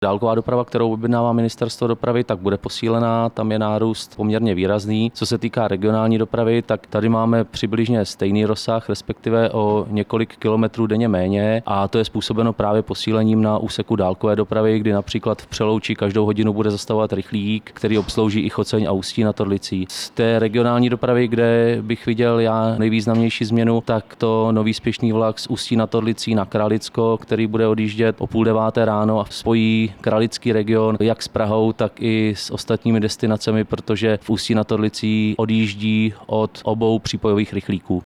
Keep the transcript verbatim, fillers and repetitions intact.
Dálková doprava, kterou objednává Ministerstvo dopravy, tak bude posílená, tam je nárůst poměrně výrazný. Co se týká regionální dopravy, tak tady máme přibližně stejný rozsah, respektive o několik kilometrů denně méně, a to je způsobeno právě posílením na úseku dálkové dopravy, kdy například v Přelouči každou hodinu bude zastavovat rychlík, který obslouží i Choceň a Ústí nad Orlicí. Z té regionální dopravy, kde bych viděl já nejvýznamnější změnu, tak to nový spěšný vlak z Ústí nad Orlicí na Kralicko, který bude odjíždět o půl deváté ráno a spojí Kralický region jak s Prahou, tak i s ostatními destinacemi, protože v Ústí nad Orlicí odjíždí od obou přípojových rychlíků.